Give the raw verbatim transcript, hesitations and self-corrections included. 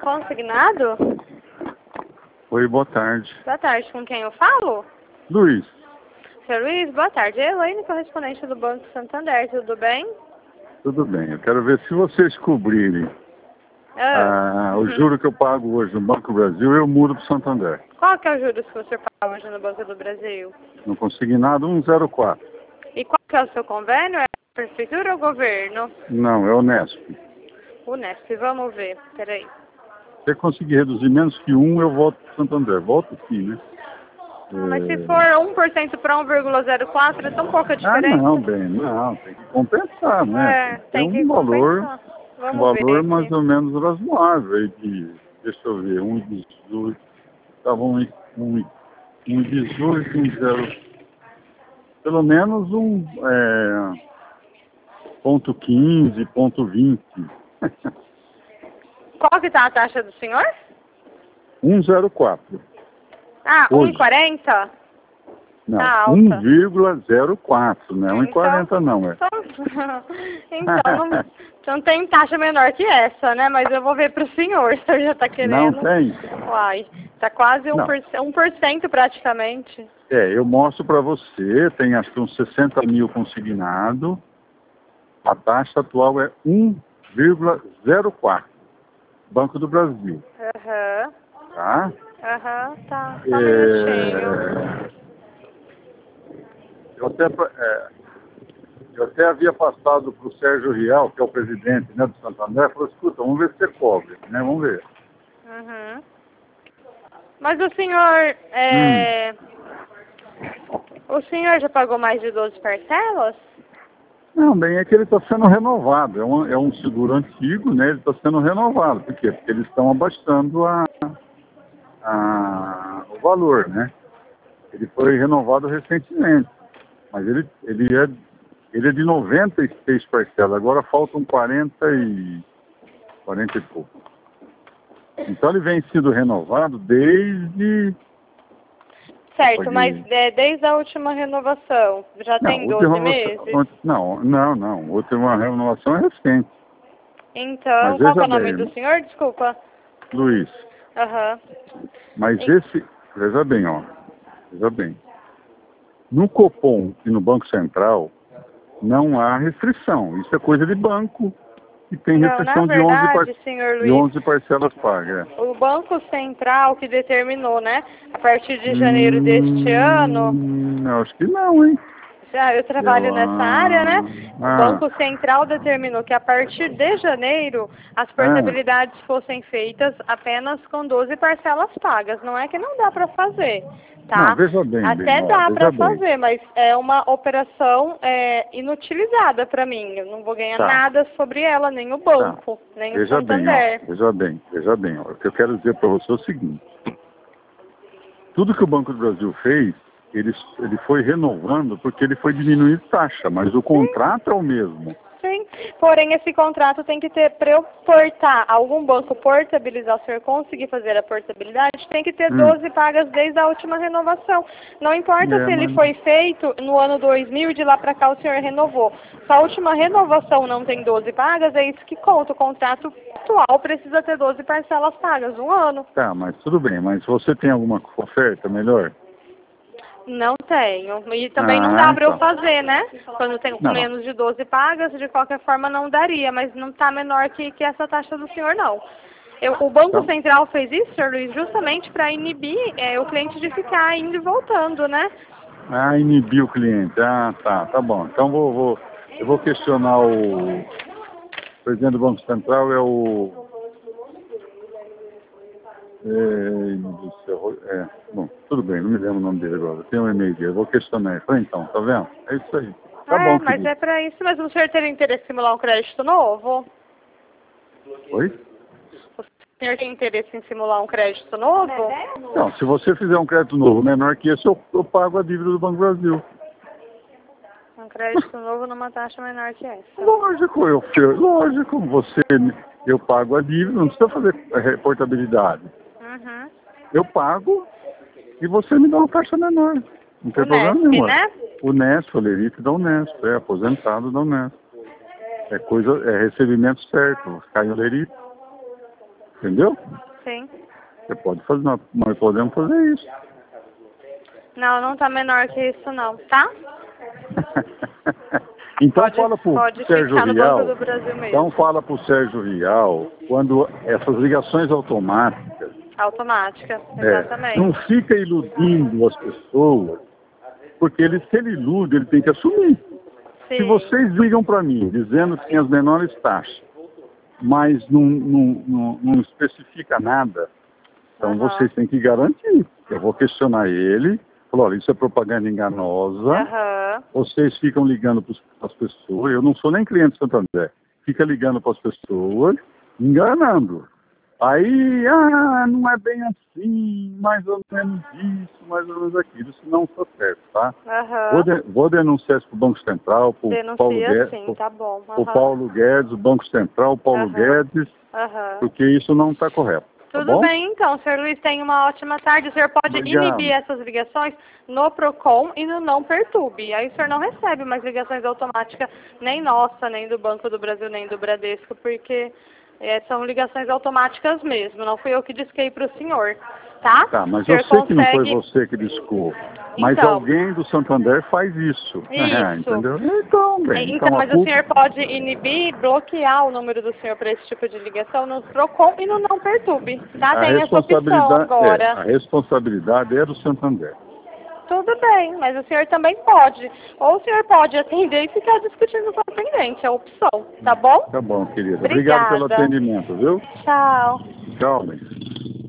consignado? Oi, boa tarde. Boa tarde, com quem eu falo? Luiz. Seu Luiz, boa tarde. Elaine, correspondente do Banco Santander, tudo bem? Tudo bem. Eu quero ver se vocês cobrirem Ah, ah, o uhum. juro que eu pago hoje no Banco do Brasil, eu mudo para o Santander. Qual que é o juros que você paga hoje no Banco do Brasil? Não consegui nada, um zero quatro. E qual que é o seu convênio? É a prefeitura ou governo? Não, é o Nesp. O Nesp, vamos ver, peraí. Se eu conseguir reduzir menos que um, eu volto para o Santander. Volto aqui, né? Ah, mas se É... for um por cento para um vírgula zero quatro, é tão pouca Ah, diferença. não, bem, não. Tem que compensar, né? É, Tem tem que ter que um valor, compensar. um Vamos ver valor mais aqui. ou menos razoável. Aí de, deixa eu ver, um dezoito. Estava um, um, um dezoito, um zero. Pelo menos um é, ponto quinze, ponto vinte. Qual que tá a taxa do senhor? um zero quatro. Ah, um e Hoje. quarenta? Não, Tá alta. um vírgula zero quatro, não é um e quarenta Então, não, é. então, então não, não tem taxa menor que essa, né? Mas eu vou ver pro senhor, se ele já tá Não querendo. tem? Uai, tá quase um Não. por cento, um por cento praticamente. É, eu mostro para você, tem acho que uns sessenta mil consignado. A taxa atual é um vírgula zero quatro. Banco do Brasil, Aham, tá? aham, tá. Só um minutinho. É... Eu até, é, eu até havia passado para o Sérgio Rial, que é o presidente, né, do Santander, falou, escuta, vamos ver se você cobre, né? Vamos ver. Uhum. Mas o senhor, é... Hum. o senhor já pagou mais de doze parcelas? Não, bem, é que ele está sendo renovado. É um, é um seguro antigo, né? Ele está sendo renovado. Por quê? Porque eles estão abaixando a, a, o valor, né? Ele foi renovado recentemente. Mas ele, ele, é, ele é de noventa e seis parcelas. Agora faltam quarenta e, quarenta e pouco. Então ele vem sendo renovado desde... Certo, mas é, desde a última renovação, já Não, tem última doze renovação, meses? não, não, não. A última renovação é recente. Então, Mas qual que é veja o nome bem, do senhor? Desculpa. Luiz, Aham. mas E- esse... Veja bem, ó. Veja bem. No Copom e no Banco Central, não há restrição. Isso é coisa de banco. E tem Não, na restrição de onze, par... verdade, senhor de Luiz, onze parcelas pagas. É. o Banco Central que determinou, né? A partir de janeiro deste ano, Hum, eu acho que não, hein? já eu trabalho Eu, nessa área, né? O ah, Banco Central determinou que a partir de janeiro as ah, portabilidades fossem feitas apenas com doze parcelas pagas. Não é que não dá para fazer, não, tá? veja bem, bem, Até ó, dá para veja bem. fazer, mas é uma operação é, inutilizada para mim. Eu não vou ganhar Tá, nada sobre ela, nem o tá. banco, nem o Veja bem, ó, Santander. veja bem, veja bem. Ó. O que eu quero dizer para você é o seguinte. Tudo que o Banco do Brasil fez, ele, ele foi renovando porque ele foi diminuindo taxa, mas o contrato é o mesmo. Sim, porém esse contrato tem que ter, para eu portar, algum banco portabilizar, se eu conseguir fazer a portabilidade, tem que ter Hum. doze pagas desde a última renovação. Não importa É, se ele mas... foi feito no ano dois mil e de lá para cá o senhor renovou. Se a última renovação não tem doze pagas, é isso que conta. O contrato atual precisa ter doze parcelas pagas, um ano. Tá, mas tudo bem, mas você tem alguma oferta melhor? Não tenho. E também não Ah, dá para eu então. fazer, né? Quando eu tenho Não, menos de doze pagas, de qualquer forma não daria, mas não está menor que, que essa taxa do senhor, não. Eu, o Banco tá. Central fez isso, senhor Luiz, justamente para inibir é, o cliente de ficar indo e voltando, né? Ah, inibir o cliente. Ah, tá, tá bom. Então vou, vou, eu vou questionar o presidente do Banco Central, é o... É, do céu, é, bom, tudo bem, não me lembro o nome dele agora. Tem um e-mail dele, eu vou questionar ele. Falei, então, tá vendo? É isso aí. Tá É, bom, mas querido. é para isso mesmo. O senhor teria interesse em simular um crédito novo? Oi? O senhor tem interesse em simular um crédito novo? Não, se você fizer um crédito novo menor que esse, eu, eu pago a dívida do Banco do Brasil. Um crédito novo numa taxa menor que essa. Lógico, eu, eu, lógico, você, eu pago a dívida, não precisa fazer reportabilidade. Uhum. Eu pago e você me dá uma taxa menor. Não tem O problema Nesp, nenhum. né? O Nesp, o Lerite da Unesp, é aposentado da Unesp. É coisa, é recebimento certo, cai o Lerite. Entendeu? Sim. Você pode fazer, nós, nós podemos fazer isso. Não, não tá menor que isso não, tá? Então pode, fala pro pode Sérgio ficar no Rial. Banco do Brasil mesmo. Então fala pro Sérgio Rial, quando essas ligações automáticas. Automática, É, exatamente. não fica iludindo as pessoas, porque ele, se ele ilude, ele tem que assumir. Sim. Se vocês ligam para mim dizendo que tem as menores taxas, mas não, não, não, não especifica nada, então Uhum. vocês têm que garantir. Eu vou questionar ele, falar, olha, isso é propaganda enganosa, Uhum. vocês ficam ligando para as pessoas, eu não sou nem cliente do Santander, fica ligando para as pessoas, enganando. Aí, ah, não é bem assim, mais ou menos isso, mais ou menos aquilo, isso não está certo, tá? Uhum. Vou, de, vou denunciar isso para o Banco Central, para o Paulo Guedes, sim, tá bom. uhum. o Paulo Guedes, o Banco Central, o Paulo Uhum. Guedes, Uhum. porque isso não está correto. Tá Tudo bom? bem, então, senhor Luiz, tenha uma ótima tarde. O senhor pode Obrigado. inibir essas ligações no Procon e no Não Perturbe. Aí o senhor não recebe mais ligações automáticas, nem nossa, nem do Banco do Brasil, nem do Bradesco, porque é, são ligações automáticas mesmo. Não fui eu que disquei para o senhor, tá? Tá, mas o eu sei consegue... que não foi você que discou. Mas então, alguém do Santander faz isso. Isso. Entendeu? Então, bem. Então, então mas culpa... o senhor pode inibir, bloquear o número do senhor para esse tipo de ligação no Procon e no Não Perturbe, tá? A Tem essa opção responsabilidade, agora. é, a responsabilidade é do Santander. Tudo bem, mas o senhor também pode. Ou o senhor pode atender e ficar discutindo com o atendente, é a opção, tá bom? Tá bom, querida. Obrigada. Obrigado pelo atendimento, viu? Tchau. Tchau, mãe.